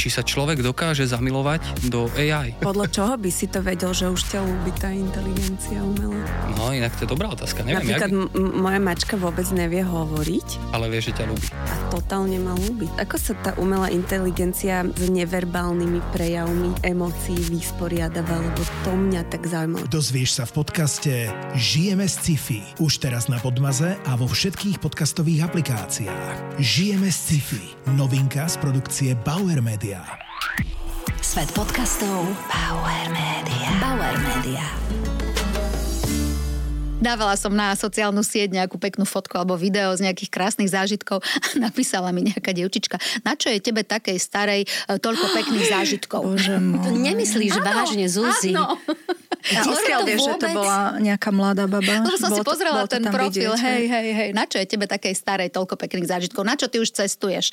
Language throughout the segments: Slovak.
či sa človek dokáže zamilovať do AI. Podľa čoho by si to vedel, že už ťa ľúbi tá inteligencia umelá? No, inak to je dobrá otázka. Neviem, napríklad moja mačka vôbec nevie hovoriť. Ale vie, že ťa ľúbi. A totálne ma ľúbi. Ako sa tá umelá inteligencia s neverbálnymi prejavmi emócií vysporiadava, lebo to mňa tak zaujímalo. Dozvieš sa v podcaste Žijeme z sci-fi. Už teraz na Podmaze a vo všetkých podcastových aplikáciách. Žijeme z sci-fi. Novinka z produkcie Bauer Media. Svet podcastov Bauer Media. Bauer Media. Dávala som na sociálnu sieť nejakú peknú fotku alebo video z nejakých krásnych zážitkov a napísala mi nejaká dievčička, na čo je tebe takej starej toľko pekných zážitkov? Bože môj. To nemyslíš vážne, Zuzi? Áno. A odkiaľ vieš, že to bola nejaká mladá baba? Lebo som si pozrela ten profil, vidieť, hej, na čo je tebe takej starej toľko pekných zážitkov? Na čo ty už cestuješ?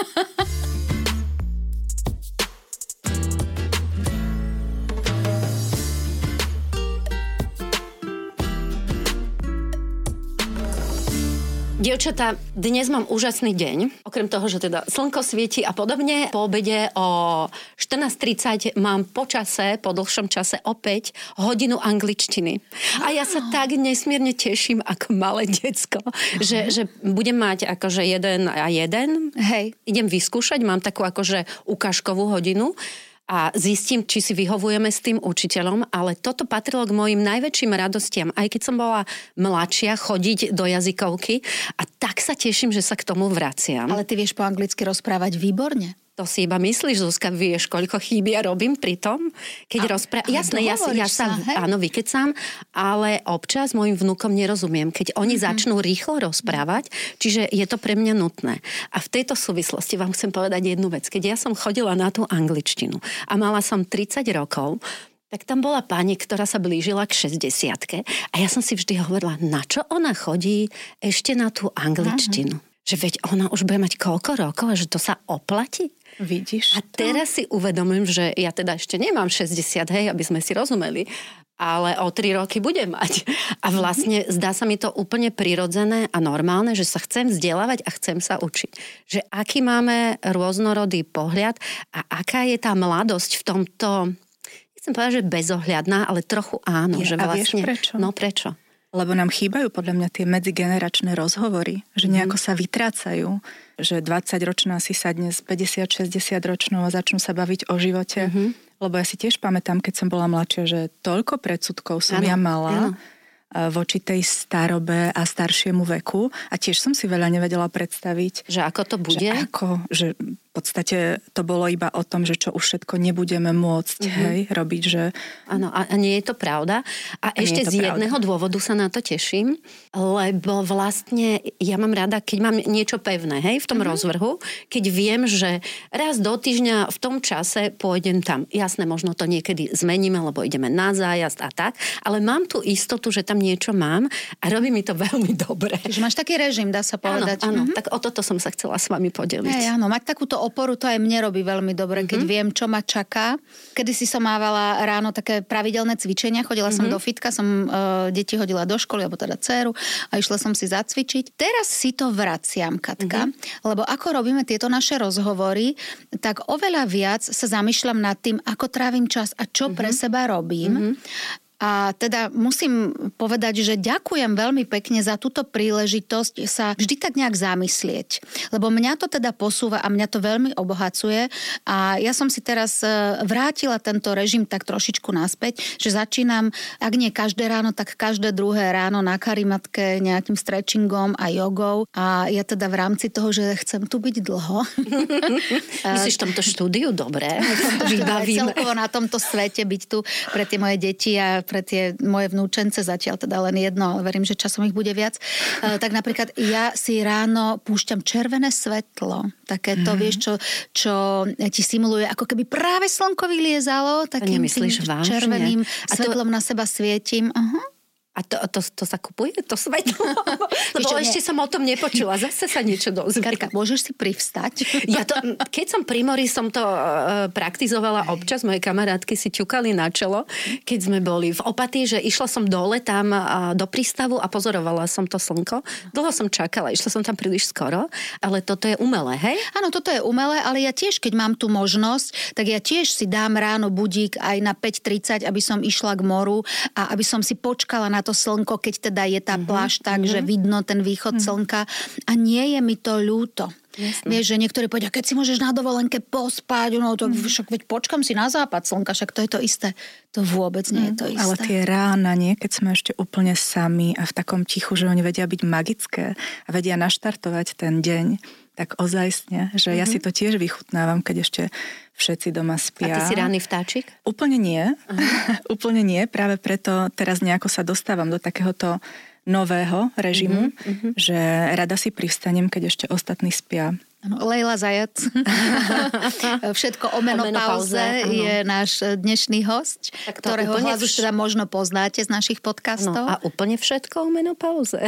Dievčatá, dnes mám úžasný deň. Okrem toho, že teda slnko svieti a podobne. Po obede o 14:30 mám po dlhšom čase opäť hodinu angličtiny. A ja sa tak nesmierne teším ako malé decko, že budem mať akože 1 a 1. Hej. Idem vyskúšať, mám takú akože ukážkovú hodinu. A zistím, či si vyhovujeme s tým učiteľom, ale toto patrilo k mojim najväčším radostiam, aj keď som bola mladšia, chodiť do jazykovky a tak sa teším, že sa k tomu vraciam. Ale ty vieš po anglicky rozprávať výborne. To si iba myslíš, Zuzka, vieš, koľko chýb ja robím pri tom? Keď rozprávam. Jasné, ja sa áno, vykecám, ale občas mojim vnúkom nerozumiem, keď oni začnú rýchlo rozprávať, čiže je to pre mňa nutné. A v tejto súvislosti vám chcem povedať jednu vec. Keď ja som chodila na tú angličtinu a mala som 30 rokov, tak tam bola pani, ktorá sa blížila k 60-ke a ja som si vždy hovorila, na čo ona chodí ešte na tú angličtinu? Že veď ona už bude mať koľko rokov a že to sa oplatí? Vidíš? A teraz si uvedomím, že ja teda ešte nemám 60, hej, aby sme si rozumeli, ale o 3 roky budem mať. A vlastne zdá sa mi to úplne prirodzené a normálne, že sa chcem vzdelávať a chcem sa učiť. Že aký máme rôznorodý pohľad a aká je tá mladosť v tomto, nechcem povedať, že bezohľadná, ale trochu áno. Že vlastne, a vieš prečo? No prečo? Lebo nám chýbajú podľa mňa tie medzigeneračné rozhovory, že nejako sa vytrácajú, že 20-ročná si sadne s 50-60 ročnou a začnú sa baviť o živote. Lebo ja si tiež pamätám, keď som bola mladšia, že toľko predsudkov som ja mala voči tej starobe a staršiemu veku a tiež som si veľa nevedela predstaviť. Že ako to bude? Že v podstate to bolo iba o tom, že čo už všetko nebudeme môcť robiť. Že... Áno, a nie je to pravda. A ešte z jedného dôvodu sa na to teším, lebo vlastne ja mám rada, keď mám niečo pevné, v tom rozvrhu, keď viem, že raz do týždňa v tom čase pôjdem tam. Jasné, možno to niekedy zmeníme, lebo ideme na zájazd a tak, ale mám tú istotu, že tam niečo mám a robí mi to veľmi dobre. Čiže máš taký režim, dá sa povedať. Áno, tak o toto som sa chcela s vami podeliť. Áno, mať takúto oporu, to aj mne robí veľmi dobre, keď viem, čo ma čaká. Kedysi som mávala ráno také pravidelné cvičenia, chodila som do fitka, som deti hodila do školy, alebo teda dcéru a išla som si zacvičiť. Teraz si to vraciam, Katka, lebo ako robíme tieto naše rozhovory, tak oveľa viac sa zamýšľam nad tým, ako trávim čas a čo pre seba robím. A teda musím povedať, že ďakujem veľmi pekne za túto príležitosť sa vždy tak nejak zamyslieť. Lebo mňa to teda posúva a mňa to veľmi obohacuje. A ja som si teraz vrátila tento režim tak trošičku naspäť, že začínam, ak nie každé ráno, tak každé druhé ráno na karimatke nejakým stretchingom a jogou. A ja teda v rámci toho, že chcem tu byť dlho. Myslíš v tomto štúdiu? Dobre. Celkovo na tomto svete byť tu pre tie moje deti a pre tie moje vnúčence, zatiaľ teda len jedno, ale verím, že časom ich bude viac. Tak napríklad ja si ráno púšťam červené svetlo. Také to, vieš, čo ti simuluje, ako keby práve slnko vyliezalo, takým tým červeným svetlom na seba svietim. A to sa kupuje? To svetlo? Lebo ešte som o tom nepočula. Zase sa niečo dozviem. Karka, môžeš si privstať? Keď som pri mori, som to praktizovala občas. Moje kamarátky si ťukali na čelo, keď sme boli v Opatí, že išla som dole tam do prístavu a pozorovala som to slnko. Dlho som čakala, išla som tam príliš skoro, ale toto je umelé, hej? Áno, toto je umelé, ale ja tiež, keď mám tú možnosť, tak ja tiež si dám ráno budík aj na 5:30, aby som išla k moru a aby som si počkala na to slnko, keď teda je tá pláž tak, že vidno ten východ slnka. A nie je mi to ľúto. Jasne. Vieš, že niektorí povedia, keď si môžeš na dovolenke pospať, no to však veď počkam si na západ slnka, však to je to isté. To vôbec nie je to isté. Ale tie rána, nie? Keď sme ešte úplne sami a v takom tichu, že oni vedia byť magické a vedia naštartovať ten deň, tak ozajstne, že ja si to tiež vychutnávam, keď ešte všetci doma spia. A ty si ranný vtáčik? Úplne nie. Úplne nie. Práve preto teraz nejako sa dostávam do takéhoto nového režimu, že rada si privstanem, keď ešte ostatní spia. Lejla Zajac. Všetko o menopauze je náš dnešný hosť, ktorého hlas už teda možno poznáte z našich podcastov. No, a úplne všetko o menopauze.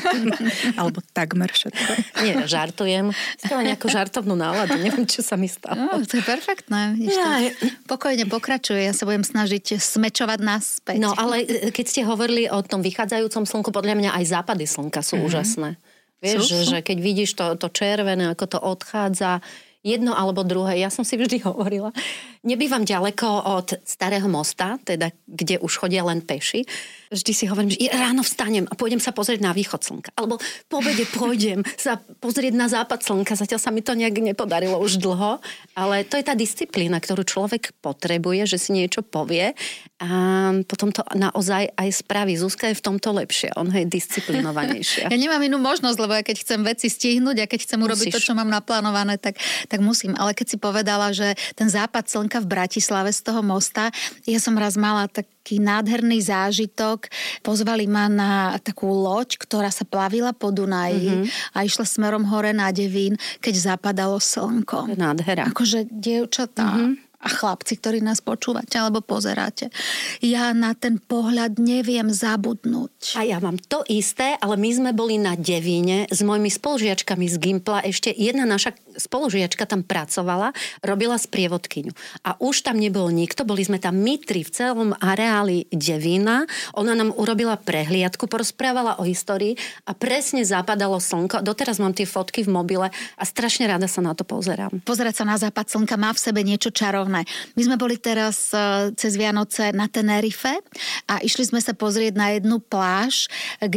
Alebo takmer všetko. Nie, žartujem. Stala nejakú žartovnú náladu. Neviem, čo sa mi stalo. No, to je perfektné. Pokojne pokračuje. Ja sa budem snažiť smečovať naspäť. No, ale keď ste hovorili o tom vychádzajúcom slnku, podľa mňa aj západy slnka sú úžasné. Vieš, že keď vidíš to červené, ako to odchádza, jedno alebo druhé. Ja som si vždy hovorila, nebývam ďaleko od Starého mosta, teda kde už chodia len peši. Vždy si hovorím, že ráno vstanem a pôjdem sa pozrieť na východ slnka. Alebo po obede pôjdem sa pozrieť na západ slnka. Zatiaľ sa mi to nejak nepodarilo už dlho. Ale to je tá disciplína, ktorú človek potrebuje, že si niečo povie a potom to naozaj aj spraví. Zuzka je v tomto lepšie. On je disciplinovanejšia. Ja nemám inú možnosť, lebo ja keď chcem veci stihnúť a keď chcem urobiť to, čo mám naplánované, tak musím. Ale keď si povedala, že ten západ slnka v Bratislave z toho mosta, ja som raz mala taký nádherný zážitok. Pozvali ma na takú loď, ktorá sa plavila po Dunaji a išla smerom hore na Devín, keď zapadalo slnko. Nádhera. Akože dievčatá a chlapci, ktorí nás počúvate alebo pozeráte. Ja na ten pohľad neviem zabudnúť. A ja mám to isté, ale my sme boli na Devíne s mojimi spolužiačkami z Gimpla. Ešte jedna naša spolužiačka tam pracovala, robila sprievodkyňu. A už tam nebol nikto, boli sme tam my tri v celom areáli Devína. Ona nám urobila prehliadku, porozprávala o histórii a presne zapadalo slnko. Doteraz mám tie fotky v mobile a strašne rada sa na to pozerám. Pozerať sa na západ slnka má v sebe niečo čarovné. My sme boli teraz cez Vianoce na Tenerife a išli sme sa pozrieť na jednu pláž,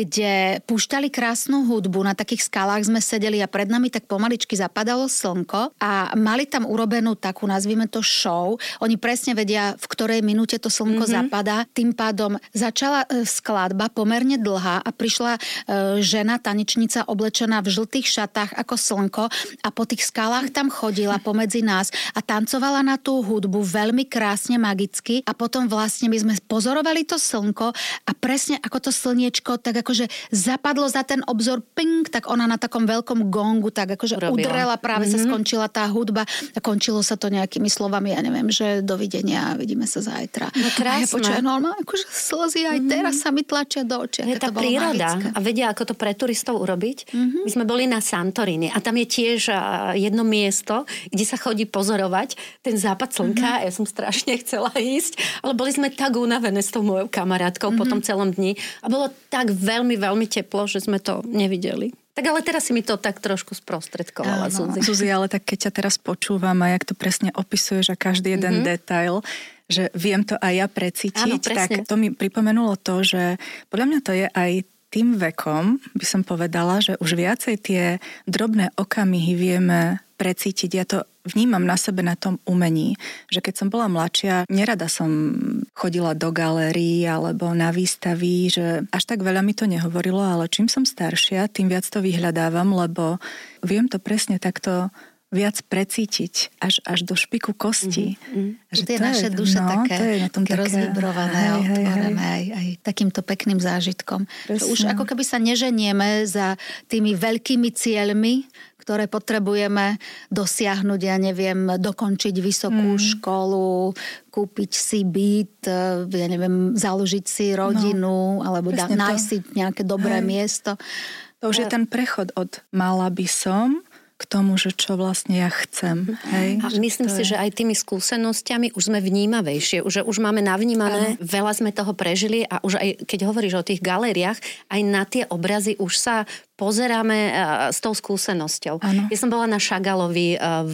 kde púšťali krásnu hudbu. Na takých skalách sme sedeli a pred nami tak pomaličky zapadalo slnko a mali tam urobenú takú, nazvime to show. Oni presne vedia, v ktorej minúte to slnko zapadá. Tým pádom začala skladba pomerne dlhá a prišla žena, tanečnica oblečená v žltých šatách ako slnko a po tých skalách tam chodila pomedzi nás a tancovala na tú hudbu veľmi krásne, magicky a potom vlastne my sme pozorovali to slnko a presne ako to slniečko tak akože zapadlo za ten obzor, ping, tak ona na takom veľkom gongu tak akože udrela, práve sa skončila tá hudba a končilo sa to nejakými slovami, ja neviem, že dovidenia, vidíme sa zajtra. No krásne. A ja počujem, akože slzy aj teraz sa mi tlačia do očí. Je tá príroda a vedia, ako to pre turistov urobiť. My sme boli na Santorini a tam je tiež jedno miesto, kde sa chodí pozorovať ten západ slnka. Ja som strašne chcela ísť, ale boli sme tak unavené s tou mojou kamarátkou po tom celom dni a bolo tak veľmi, veľmi teplo, že sme to nevideli. Tak ale teraz si mi to tak trošku sprostredkovala, Zuzi. Zuzi, ale tak keď ťa teraz počúvam a jak to presne opisuješ a každý jeden detail, že viem to aj ja precítiť, tak to mi pripomenulo to, že podľa mňa to je aj tým vekom, by som povedala, že už viacej tie drobné okamihy vieme precítiť. Ja to vnímam na sebe na tom umení, že keď som bola mladšia, nerada som chodila do galérií alebo na výstavy, že až tak veľa mi to nehovorilo, ale čím som staršia, tým viac to vyhľadávam, lebo viem to presne takto viac precítiť až do špiku kosti. Že tie naše duše také rozvibrované a otvorené aj takýmto pekným zážitkom. Už ako keby sa neženieme za tými veľkými cieľmi, ktoré potrebujeme dosiahnuť, ja neviem, dokončiť vysokú školu, kúpiť si byt, ja neviem, založiť si rodinu, alebo nájsť si nejaké dobré miesto. To už je ten prechod od mala by som k tomu, že čo vlastne ja chcem. Hej? A myslím si, že aj tými skúsenostiami už sme vnímavejšie, že už máme navnímané, veľa sme toho prežili a už aj keď hovoríš o tých galériách, aj na tie obrazy už sa pozeráme s tou skúsenosťou. Ano. Ja som bola na Chagalovi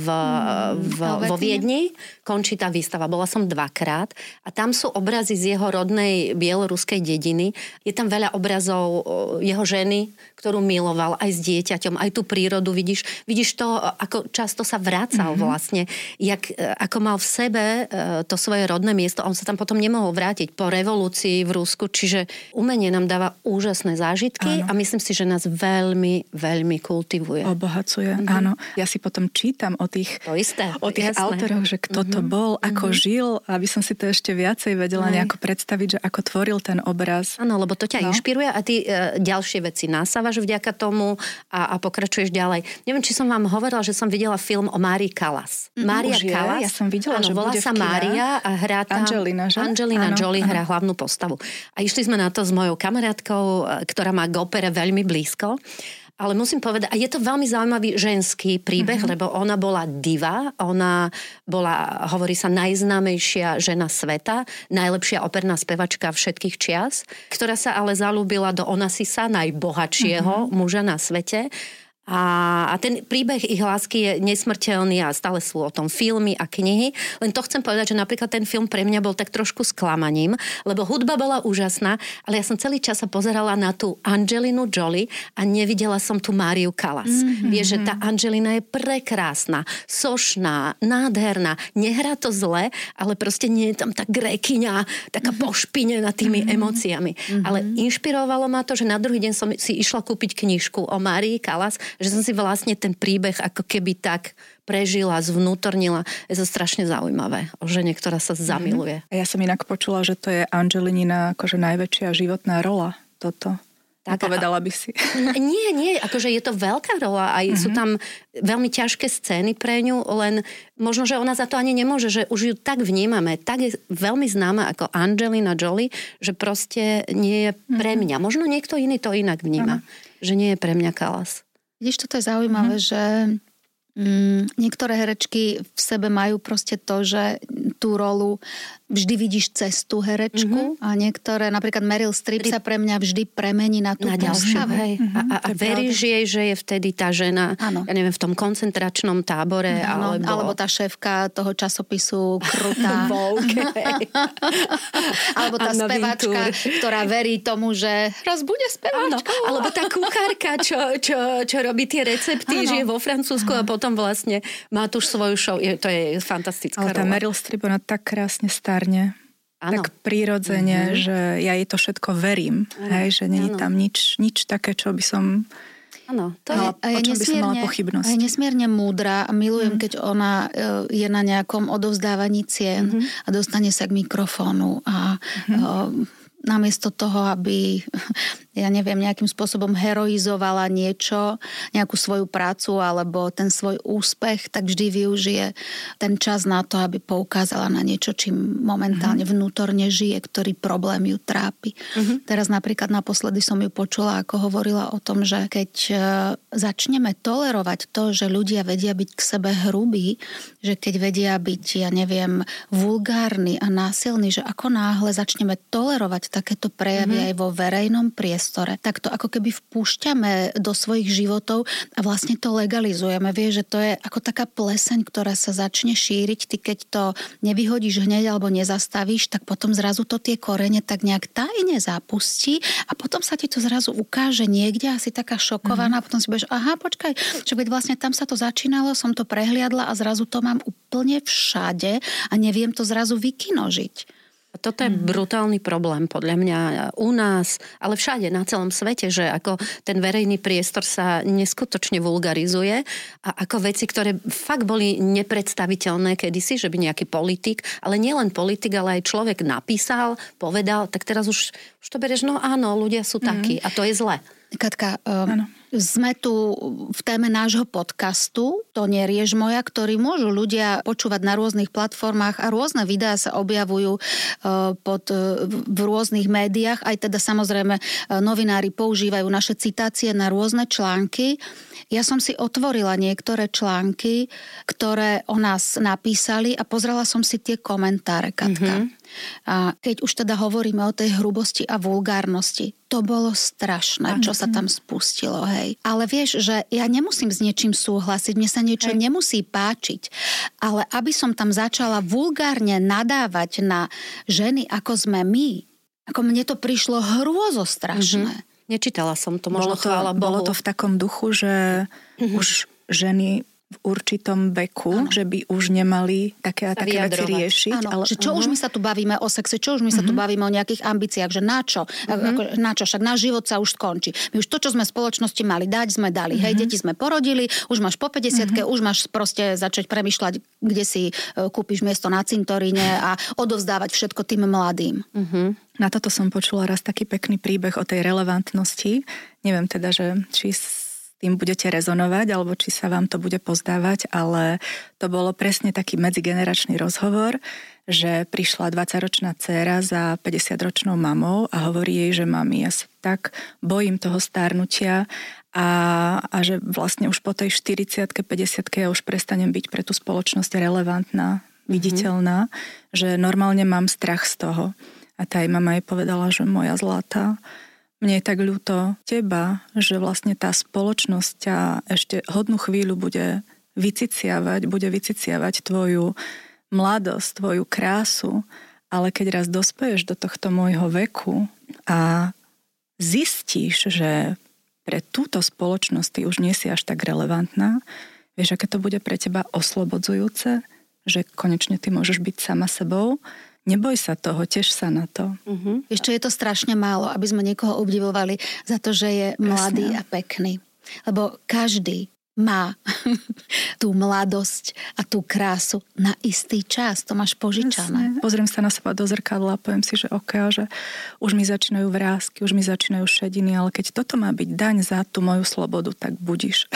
vo Viedni, končí tá výstava. Bola som 2-krát a tam sú obrazy z jeho rodnej bieloruskej dediny. Je tam veľa obrazov jeho ženy, ktorú miloval aj s dieťaťom, aj tú prírodu. Vidíš to, ako často sa vracal vlastne, ako mal v sebe to svoje rodné miesto. On sa tam potom nemohol vrátiť po revolúcii v Rusku, čiže umenie nám dáva úžasné zážitky a myslím si, že nás veľmi, veľmi kultivuje. Obohacuje, áno. Ja si potom čítam o tých autoroch, že kto to bol, ako žil, aby som si to ešte viacej vedela nejako predstaviť, že ako tvoril ten obraz. Áno, lebo to ťa inšpiruje a ty ďalšie veci nasávaš vďaka tomu a pokračuješ ďalej. Neviem, či som vám hovorila, že som videla film o Márii Callas. Mária Callas. Ja som videla, že volá bude sa Mária a hrá tam Angelina Jolie hrá hlavnú postavu. A išli sme na to s mojou kamarátkou, ktorá má k opere veľmi blízko. Ale musím povedať, a je to veľmi zaujímavý ženský príbeh, lebo ona bola diva, ona bola, hovorí sa, najznámejšia žena sveta, najlepšia operná spevačka všetkých čias, ktorá sa ale zalúbila do Onassisa, najbohatšieho muža na svete. A ten príbeh ich lásky je nesmrteľný a stále sú o tom filmy a knihy. Len to chcem povedať, že napríklad ten film pre mňa bol tak trošku sklamaním, lebo hudba bola úžasná, ale ja som celý čas sa pozerala na tú Angelinu Jolie a nevidela som tú Máriu Callas. Vieš, že tá Angelina je prekrásna, sošná, nádherná, nehrá to zle, ale proste nie je tam tá grékyňa, taká pošpinená tými emóciami. Ale inšpirovalo ma to, že na druhý deň som si išla kúpiť knižku o Márii Callas, že som si vlastne ten príbeh ako keby tak prežila, zvnútornila. Je to strašne zaujímavé o žene, ktorá sa zamiluje. A ja som inak počula, že to je Angelinina akože najväčšia životná rola toto. Tak, povedala by si. Nie, akože je to veľká rola a sú tam veľmi ťažké scény pre ňu, len možno, že ona za to ani nemôže, že už ju tak vnímame, tak je veľmi známa ako Angelina Jolie, že proste nie je pre mňa. Možno niekto iný to inak vníma, že nie je pre mňa Callas. Vidíš, toto je zaujímavé, že niektoré herečky v sebe majú proste to, že tú rolu vždy vidíš cez tú herečku a niektoré, napríklad Meryl Streep sa pre mňa vždy premení na tú postavu. A veríš jej, že je vtedy tá žena, ja neviem, v tom koncentračnom tábore, alebo tá šéfka toho časopisu Krutá. Alebo tá spevačka, ktorá verí tomu, že raz bude spevačkou. Alebo tá kuchárka, čo robí tie recepty, žije vo Francúzsku a potom vlastne má tu svoju show. To je fantastická rola. Ale tá Meryl Streep, ona tak krásne starne. Tak prirodzene, že ja jej to všetko verím. Hej, že nie je tam nič také, čo by som... Áno, o čom by som mala pochybnosť. Je nesmierne múdra a milujem, keď ona je na nejakom odovzdávaní cien a dostane sa k mikrofónu a namiesto toho, aby ja neviem, nejakým spôsobom heroizovala niečo, nejakú svoju prácu alebo ten svoj úspech, tak vždy využije ten čas na to, aby poukázala na niečo, čím momentálne vnútorne žije, ktorý problém ju trápi. Teraz napríklad naposledy som ju počula, ako hovorila o tom, že keď začneme tolerovať to, že ľudia vedia byť k sebe hrubí, že keď vedia byť, ja neviem, vulgárni a násilní, že ako náhle začneme tolerovať takéto prejavy aj vo verejnom priestore, tak to ako keby vpúšťame do svojich životov a vlastne to legalizujeme. Vieš, že to je ako taká pleseň, ktorá sa začne šíriť. Ty keď to nevyhodíš hneď alebo nezastavíš, tak potom zrazu to tie korene tak nejak tajne zapustí a potom sa ti to zrazu ukáže niekde a si taká šokovaná a potom si budeš, aha, počkaj, že veď vlastne tam sa to začínalo, som to prehliadla a zrazu to mám úplne všade a neviem to zrazu vykinožiť. Toto je brutálny problém podľa mňa u nás, ale všade na celom svete, že ako ten verejný priestor sa neskutočne vulgarizuje a ako veci, ktoré fakt boli nepredstaviteľné kedysi, že by nejaký politik, ale nielen politik, ale aj človek napísal, povedal, tak teraz už to berieš, no áno, ľudia sú takí a to je zle. Katka, sme tu v téme nášho podcastu, to nerieš moja, ktorý môžu ľudia počúvať na rôznych platformách a rôzne videá sa objavujú v rôznych médiách. Aj teda samozrejme novinári používajú naše citácie na rôzne články. Ja som si otvorila niektoré články, ktoré o nás napísali a pozrela som si tie komentáre, Katka. A keď už teda hovoríme o tej hrubosti a vulgárnosti, to bolo strašné, čo sa tam spustilo, hej. Ale vieš, že ja nemusím s niečím súhlasiť, mne sa niečo nemusí páčiť, ale aby som tam začala vulgárne nadávať na ženy, ako sme my, ako mne to prišlo hrôzostrašné. Nečítala som to, možno chvála Bohu. Bolo to v takom duchu, že už ženy v určitom veku, že by už nemali také a také veci riešiť. Áno, ale že čo už my sa tu bavíme o sexe, čo už my sa tu bavíme o nejakých ambíciách, že na čo? Však náš život sa už skončí. My už to, čo sme v spoločnosti mali dať, sme dali. Hej, deti sme porodili, už máš po 50-ke, už máš proste začať premýšľať, kde si kúpiš miesto na cintoríne a odovzdávať všetko tým mladým. Na toto som počula raz taký pekný príbeh o tej relevantnosti. Neviem teda, že či tým budete rezonovať, alebo či sa vám to bude pozdávať, ale to bolo presne taký medzigeneračný rozhovor, že prišla 20-ročná dcéra za 50-ročnou mamou a hovorí jej, že mami, ja sa tak bojím toho stárnutia a že vlastne už po tej 40-ke, 50-ke ja už prestanem byť pre tú spoločnosť relevantná, viditeľná, že normálne mám strach z toho. A tá jej mama jej povedala, že moja zlatá, mne je tak ľúto teba, že vlastne tá spoločnosť ťa ešte hodnú chvíľu bude vyciciavať tvoju mladosť, tvoju krásu, ale keď raz dospeješ do tohto môjho veku a zistíš, že pre túto spoločnosť ty už nie si až tak relevantná, vieš, aké to bude pre teba oslobodzujúce, že konečne ty môžeš byť sama sebou. Neboj sa toho, teš sa na to. Ešte je to strašne málo, aby sme niekoho obdivovali za to, že je mladý a pekný. Lebo každý má tú mladosť a tú krásu na istý čas. To máš požičané. Pozriem sa na seba do zrkadla a poviem si, že že už mi začínajú vrásky, už mi začínajú šediny, ale keď toto má byť daň za tú moju slobodu, tak budiš.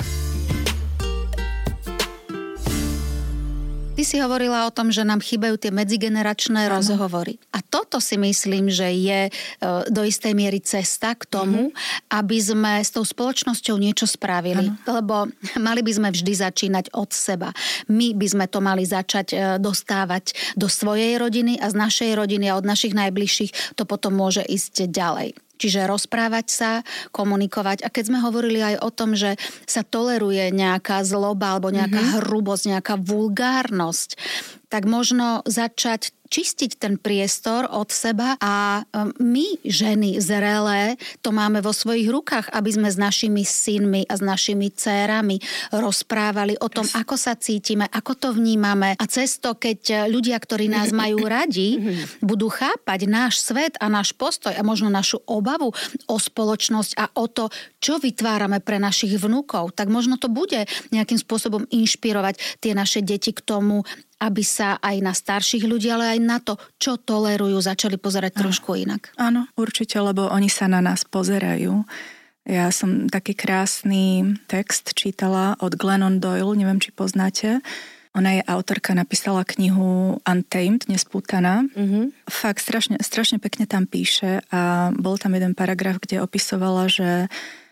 Ty si hovorila o tom, že nám chýbajú tie medzigeneračné rozhovory. A toto si myslím, že je do istej miery cesta k tomu, aby sme s tou spoločnosťou niečo spravili. Lebo mali by sme vždy začínať od seba. My by sme to mali začať dostávať do svojej rodiny a z našej rodiny a od našich najbližších to potom môže ísť ďalej. Čiže rozprávať sa, komunikovať. A keď sme hovorili aj o tom, že sa toleruje nejaká zloba alebo nejaká hrubosť, nejaká vulgárnosť, tak možno začať čistiť ten priestor od seba a my, ženy zrelé, to máme vo svojich rukách, aby sme s našimi synmi a s našimi dcérami rozprávali o tom, ako sa cítime, ako to vnímame. A cez to, keď ľudia, ktorí nás majú radi, budú chápať náš svet a náš postoj a možno našu obavu o spoločnosť a o to, čo vytvárame pre našich vnúkov, tak možno to bude nejakým spôsobom inšpirovať tie naše deti k tomu, aby sa aj na starších ľudí, ale aj na to, čo tolerujú, začali pozerať trošku inak. Áno, určite, lebo oni sa na nás pozerajú. Ja som taký krásny text čítala od Glennon Doyle, neviem, či poznáte. Ona je autorka, napísala knihu Untamed, Nespútaná. Fakt, strašne pekne tam píše a bol tam jeden paragraf, kde opisovala, že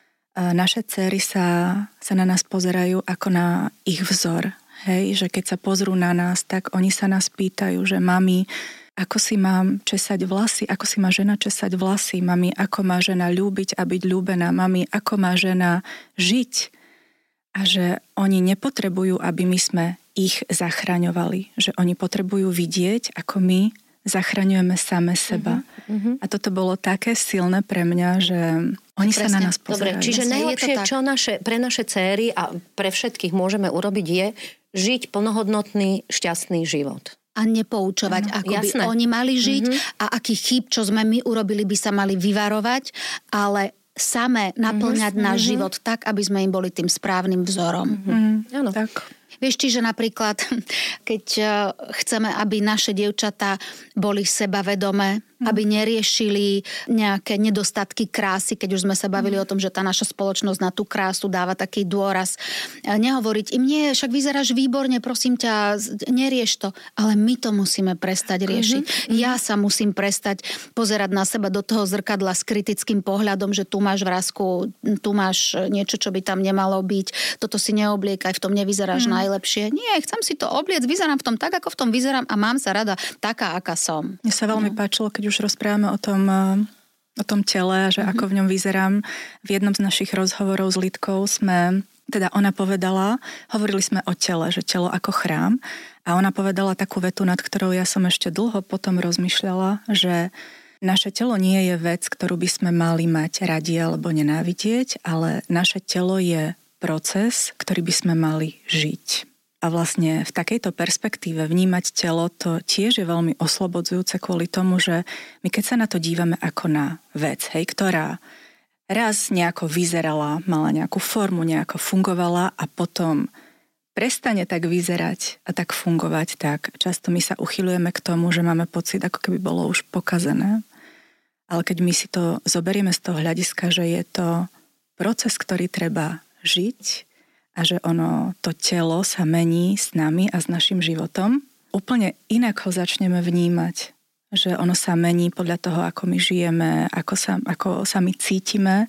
naše dcery sa na nás pozerajú ako na ich vzor. Hej, že keď sa pozrú na nás, tak oni sa nás pýtajú, že mami, ako si mám česať vlasy, ako si má žena česať vlasy, mami, ako má žena ľúbiť a byť ľúbená, mami, ako má žena žiť. A že oni nepotrebujú, aby my sme ich zachraňovali, že oni potrebujú vidieť, ako my zachraňujeme same seba. A toto bolo také silné pre mňa, že oni sa na nás pozerajú. Dobre, čiže najlepšie, čo pre naše céry a pre všetkých môžeme urobiť, je žiť plnohodnotný, šťastný život. A nepoučovať, ako by oni mali žiť a akých chýb, čo sme my urobili, by sa mali vyvarovať, ale samé naplňať náš život tak, aby sme im boli tým správnym vzorom. Áno, tak. Vieš, čiže napríklad, keď chceme, aby naše dievčatá boli sebavedomé, aby neriešili nejaké nedostatky krásy, keď už sme sa bavili o tom, že tá naša spoločnosť na tú krásu dáva taký dôraz. Nehovoriť im, nie, však vyzeráš výborne, prosím ťa, nerieš to. Ale my to musíme prestať riešiť. Ja sa musím prestať pozerať na seba do toho zrkadla s kritickým pohľadom, že tu máš vrásku, tu máš niečo, čo by tam nemalo byť, toto si neobliekaj, v tom nevyzeráš najlepšie. Nie, chcem si to obliec, vyzerám v tom tak, ako v tom vyzerám a mám sa rada taká, aká som. Mne sa veľmi páčilo, keď už rozprávame o tom tele, že ako v ňom vyzerám. V jednom z našich rozhovorov s Lidkou ona povedala, hovorili sme o tele, že telo ako chrám a ona povedala takú vetu, nad ktorou ja som ešte dlho potom rozmýšľala, že naše telo nie je vec, ktorú by sme mali mať radi alebo nenávidieť, ale naše telo je proces, ktorý by sme mali žiť. A vlastne v takejto perspektíve vnímať telo to tiež je veľmi oslobodzujúce kvôli tomu, že my keď sa na to dívame ako na vec, ktorá raz nejako vyzerala, mala nejakú formu, nejako fungovala a potom prestane tak vyzerať a tak fungovať, tak často my sa uchyľujeme k tomu, že máme pocit, ako keby bolo už pokazené. Ale keď my si to zoberieme z toho hľadiska, že je to proces, ktorý treba žiť, a že to telo sa mení s nami a s našim životom, úplne inak ho začneme vnímať. Že ono sa mení podľa toho, ako my žijeme, ako sa my cítime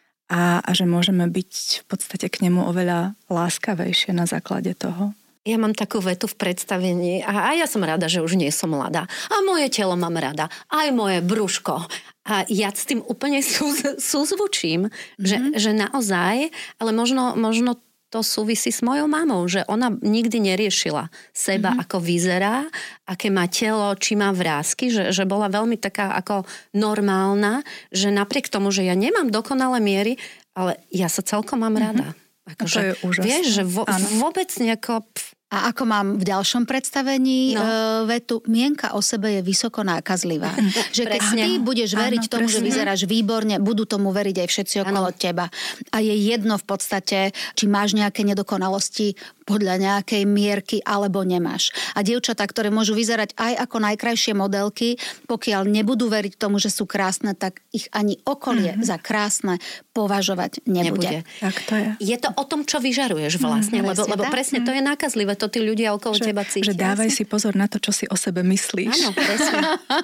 a že môžeme byť v podstate k nemu oveľa láskavejšie na základe toho. Ja mám takú vetu v predstavení a ja som rada, že už nie som mladá. A moje telo mám rada, aj moje brúško. A ja s tým úplne súzvučím, že naozaj, ale možno to súvisí s mojou mamou, že ona nikdy neriešila seba, ako vyzerá, aké má telo, či má vrásky, že bola veľmi taká ako normálna, že napriek tomu, že ja nemám dokonalé miery, ale ja sa celkom mám rada. Akože, to je úžasné. Vieš, že vôbec nejako... A ako mám v ďalšom predstavení vetu, mienka o sebe je vysoko nákazlivá. Že keď ty budeš veriť tomu, že vyzeráš výborne, budú tomu veriť aj všetci okolo teba. A je jedno v podstate, či máš nejaké nedokonalosti podľa nejakej mierky, alebo nemáš. A dievčatá, ktoré môžu vyzerať aj ako najkrajšie modelky, pokiaľ nebudú veriť tomu, že sú krásne, tak ich ani okolie za krásne považovať nebude. Tak to je. Je to o tom, čo vyžaruješ vlastne, lebo presne to je nákazlivé, to tí ľudia okolo teba cítia. Že dávaj si pozor na to, čo si o sebe myslíš. Áno, presne.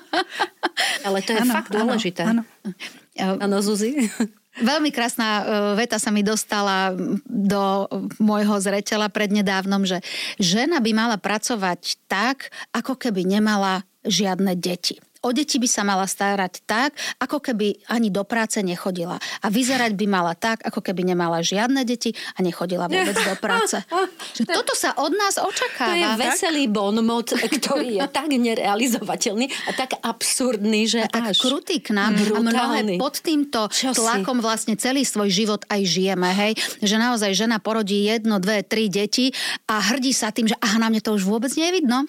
Ale to je fakt dôležité. Áno, Zuzi? Veľmi krásna veta sa mi dostala do môjho zreteľa prednedávnom, že žena by mala pracovať tak, ako keby nemala žiadne deti. O deti by sa mala starať tak, ako keby ani do práce nechodila. A vyzerať by mala tak, ako keby nemala žiadne deti a nechodila vôbec do práce. Že toto sa od nás očakáva. To je veselý bonmot, ktorý je tak nerealizovateľný a tak absurdný, že a tak krutý k nám. A mnohé pod týmto tlakom vlastne celý svoj život aj žijeme. Hej? Že naozaj žena porodí 1, 2, 3 deti a hrdí sa tým, že na mne to už vôbec nie je vidno.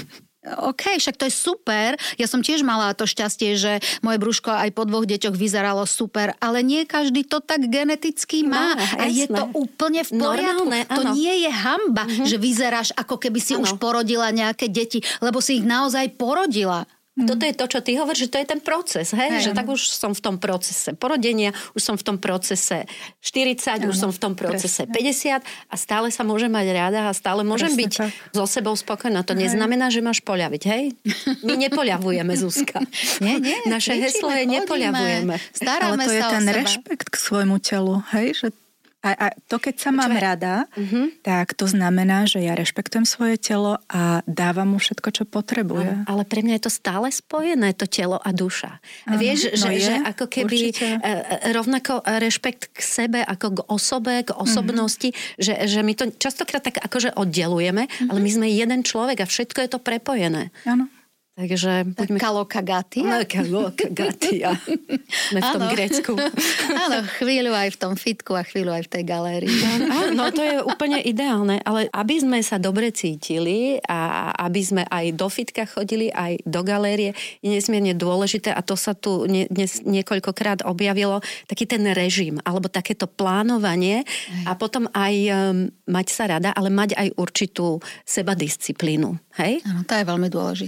OK, však to je super. Ja som tiež mala to šťastie, že moje brúško aj po 2 deťoch vyzeralo super, ale nie každý to tak geneticky má. A je to úplne v poriadku. Normálne, to nie je hanba, že vyzeráš, ako keby si už porodila nejaké deti, lebo si ich naozaj porodila. Toto je to, čo ty hovoríš, že to je ten proces, hej? Že tak už som v tom procese porodenia, už som v tom procese 40, už som v tom procese 50 a stále sa môžem mať rada a stále môžem byť so sebou spokojná. To neznamená, že máš poľaviť, hej? My nepoľavujeme, Zuzka. Nie, naše heslo je nepoľavujeme. Staráme sa o seba. Ale to je ten rešpekt k svojmu telu, hej? Že a to, keď sa mám rada, tak to znamená, že ja rešpektujem svoje telo a dávam mu všetko, čo potrebuje. Ale pre mňa je to stále spojené, to telo a duša. Vieš, že ako keby rovnako rešpekt k sebe, ako k osobe, k osobnosti, že my to častokrát tak akože oddelujeme, ale my sme jeden človek a všetko je to prepojené. Áno. Takže buďme... Kalokagatia. Kalokagatia. Sme v tom Grécku. Áno, chvíľu aj v tom fitku a chvíľu aj v tej galérii. Áno, to je úplne ideálne, ale aby sme sa dobre cítili a aby sme aj do fitka chodili, aj do galérie, je nesmierne dôležité a to sa tu dnes niekoľkokrát objavilo, taký ten režim, alebo takéto plánovanie a potom aj mať sa rada, ale mať aj určitú sebadisciplínu. Hej? Áno, to je veľmi dôležité.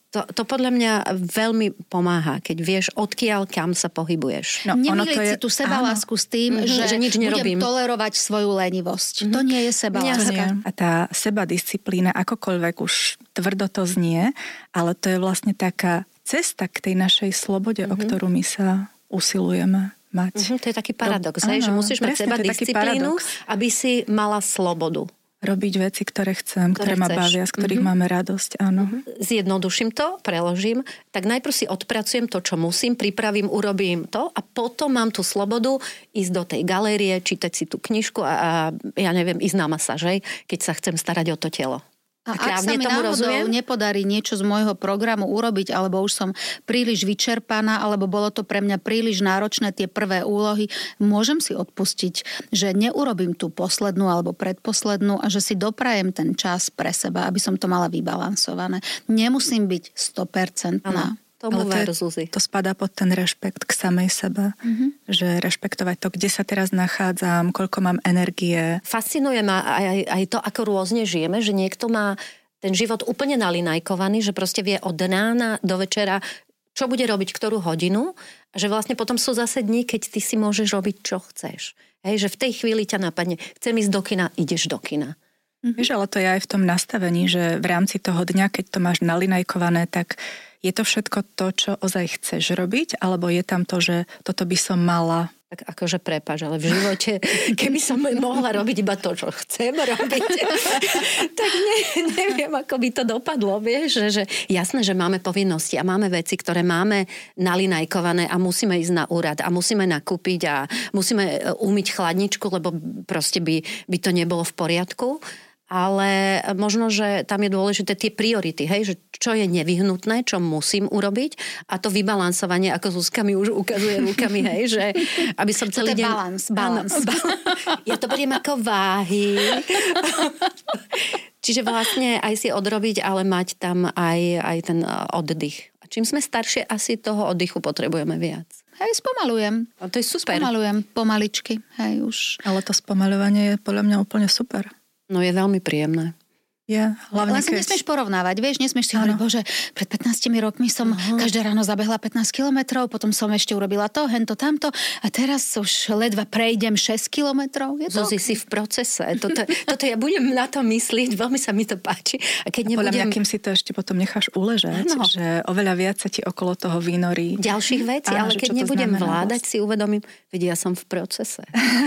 To podľa mňa veľmi pomáha, keď vieš, odkiaľ kam sa pohybuješ. No, nemýliť si tú sebalásku s tým, že nič nerobím. Budem tolerovať svoju lenivosť. To nie je sebaláska. A tá sebadisciplína, akokoľvek už tvrdo to znie, ale to je vlastne taká cesta k tej našej slobode, o ktorú my sa usilujeme mať. To je taký paradox, že musíš mať sebadisciplínu, aby si mala slobodu. Robiť veci, ktoré chcem, ktoré ma bavia, z ktorých máme radosť, áno. Zjednoduším to, preložím, tak najprv si odpracujem to, čo musím, pripravím, urobím to a potom mám tú slobodu ísť do tej galérie, čítať si tú knižku a ja neviem, ísť na masáž, keď sa chcem starať o to telo. A ak sa mi náhodou nepodarí niečo z môjho programu urobiť, alebo už som príliš vyčerpaná, alebo bolo to pre mňa príliš náročné tie prvé úlohy, môžem si odpustiť, že neurobím tú poslednú alebo predposlednú a že si doprajem ten čas pre seba, aby som to mala vybalansované. Nemusím byť 100%. Ale to spadá pod ten rešpekt k samej sebe. Že rešpektovať to, kde sa teraz nachádzam, koľko mám energie. Fascinuje ma aj to, ako rôzne žijeme, že niekto má ten život úplne nalinajkovaný, že proste vie od rána do večera, čo bude robiť ktorú hodinu, a že vlastne potom sú zase dni, keď ty si môžeš robiť, čo chceš. Hej, že v tej chvíli ťa napadne, chcem ísť do kina, ideš do kina. Vieš, ale to je aj v tom nastavení, že v rámci toho dňa, keď to máš nalinajkované, tak je to všetko to, čo ozaj chceš robiť, alebo je tam to, že toto by som mala? Tak akože prepáč, ale v živote, keby som mohla robiť iba to, čo chcem robiť, tak neviem, ako by to dopadlo, vieš, že jasné, že máme povinnosti a máme veci, ktoré máme nalinajkované a musíme ísť na úrad a musíme nakúpiť a musíme umyť chladničku, lebo proste by to nebolo v poriadku. Ale možno, že tam je dôležité tie priority, hej, že čo je nevyhnutné, čo musím urobiť a to vybalansovanie, ako Zuzka mi už ukazuje rukami, hej, že aby som celý deň... Balans. Ja to beriem ako váhy. Čiže vlastne aj si odrobiť, ale mať tam aj ten oddych. A čím sme staršie, asi toho oddychu potrebujeme viac. Hej, spomalujem. A to je super. Spomalujem pomaličky, hej, už. Ale to spomaľovanie je podľa mňa úplne super. No je veľmi príjemné. Hlavne si nesmieš porovnávať, vieš, nesmieš si hovoriť, bože, pred 15 rokmi som každé ráno zabehla 15 kilometrov, potom som ešte urobila to, hento, tamto a teraz už ledva prejdem 6 kilometrov. Zuzi, si v procese. Toto ja budem na to myslieť, veľmi sa mi to páči. A keď nebudem... Podľa mňa, kým si to ešte potom necháš uležať, že oveľa viac sa ti okolo toho vynorí. Ďalších vecí, ale keď nebudem vládať, si uvedomím, veď ja som v procese.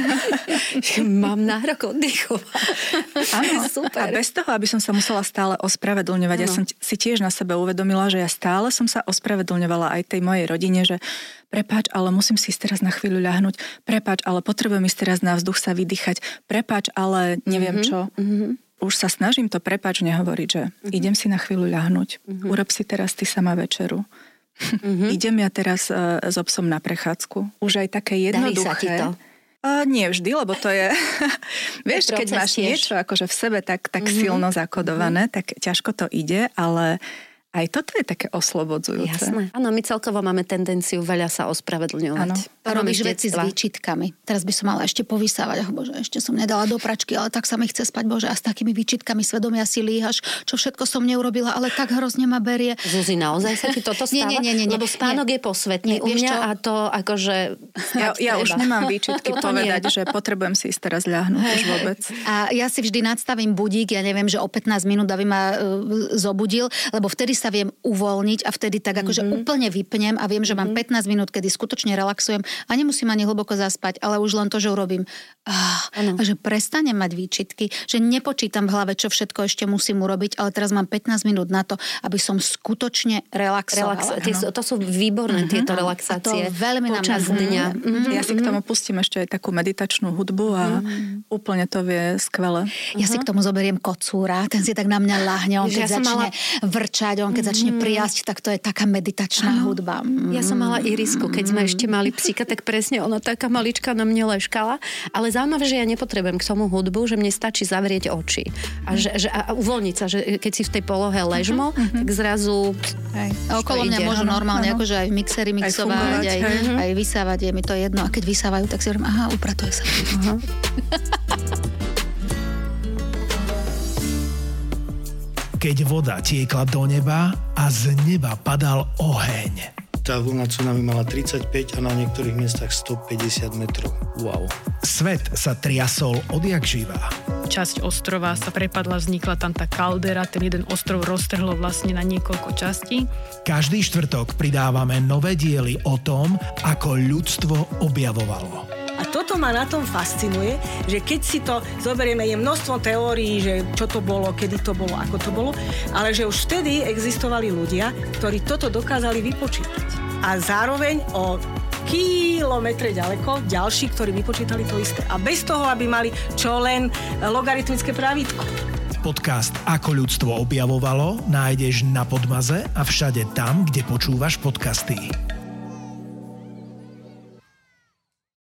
Mám nárok oddychovať. Áno, super. A bez toho, aby som sa musela stále ospravedlňovať. Ja som si tiež na sebe uvedomila, že ja stále som sa ospravedlňovala aj tej mojej rodine, že prepáč, ale musím si ísť teraz na chvíľu ľahnuť. Prepáč, ale potrebujem ísť teraz na vzduch sa vydýchať. Prepáč, ale neviem čo. Už sa snažím to prepáč nehovoriť, že idem si na chvíľu ľahnuť. Urob si teraz ty sama večeru. Idem ja teraz s obsom na prechádzku. Už aj také jednoduché. Darí sa ti to? Nie vždy, lebo to je... Vieš, keď máš niečo akože v sebe tak silno zakodované, tak ťažko to ide, ale aj toto je také oslobodzujúce. Jasné. Áno, my celkovo máme tendenciu veľa sa ospravedlňovať. Robíš veci s výčitkami. Teraz by som mala ešte povysávať, bože, ešte som nedala do pračky, ale tak sa mi chce spať, bože, a s takými výčitkami svedomia si líhaš, čo všetko som neurobila, ale tak hrozne ma berie. Zuzi, naozaj sa ti toto stáva? Nie. Lebo spánok je posvetný u mňa a to akože... Ja už nemám výčitky povedať, že potrebujem si ísť teraz ľahnuť už vôbec. A ja si vždy nadstavím budík, ja neviem, že o 15 minút, aby ma zobudil, lebo vtedy sa viem uvoľniť a vtedy tak akože úplne vypnem a viem, že mám 15 minút, kedy skutočne relaxujem a nemusím ani hlboko zaspať, ale už len to, že urobím a že prestanem mať výčitky, že nepočítam v hlave, čo všetko ešte musím urobiť, ale teraz mám 15 minút na to, aby som skutočne relaxovala. To sú výborné tieto relaxácie. A to veľmi počas dňa. Ja si k tomu pustím ešte aj takú meditačnú hudbu a úplne to vie skvele. Ja si k tomu zoberiem kocúra, ten si tak na mňa ľahne, on keď začne vrčať, on keď začne priasť, tak to je taká meditačná hudba. Ja som mala Irisku, keď sme ešte mali psíka, tak presne ona taká malička na mne ležkala, ale zaujímavé, že ja nepotrebujem k tomu hudbu, že mne stačí zavrieť oči a uvoľniť sa, že keď si v tej polohe ležmo, tak zrazu a okolo mňa môžu normálne akože aj mixery mixovať, aj vysávať, je mi to jedno a keď vysávajú, tak si hovorím, upratuje sa. keď voda tiekla do neba a z neba padal oheň. Tá vlna tsunami mala 35 a na niektorých miestach 150 metrov. Wow. Svet sa triasol odjak živá. Časť ostrova sa prepadla, vznikla tam tá kaldera, ten jeden ostrov roztrhlo vlastne na niekoľko častí. Každý štvrtok pridávame nové diely o tom, ako ľudstvo objavovalo. A toto ma na tom fascinuje, že keď si to zoberieme, je množstvo teórií, že čo to bolo, kedy to bolo, ako to bolo, ale že už vtedy existovali ľudia, ktorí toto dokázali vypočítať. A zároveň o kilometre ďaleko ďalší, ktorí vypočítali to isté. A bez toho, aby mali čo len logaritmické pravítko. Podcast Ako ľudstvo objavovalo nájdeš na Podmaze a všade tam, kde počúvaš podcasty.